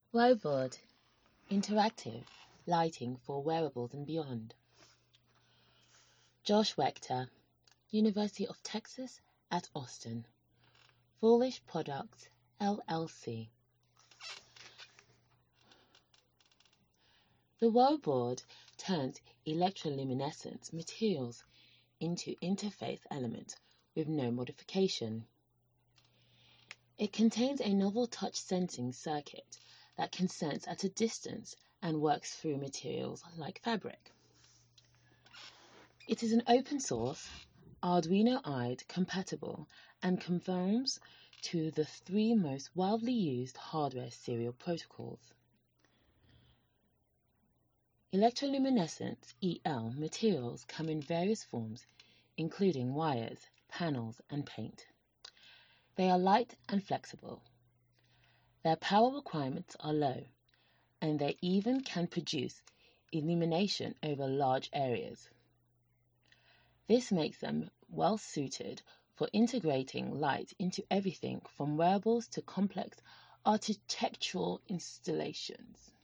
Whiteboard, interactive lighting for wearables and beyond. Josh Wechter, University of Texas at Austin. Foolish Products, LLC. The whiteboard turns electroluminescent materials into interface elements with no modification. It contains a novel touch sensing circuit that can sense at a distance and works through materials like fabric. It is an open source, Arduino IDE compatible and conforms to the 3 most widely used hardware serial protocols. Electroluminescent EL materials come in various forms, including wires, panels, and paint. They are light and flexible. Their power requirements are low, and they even can produce illumination over large areas. This makes them well suited for integrating light into everything from wearables to complex architectural installations.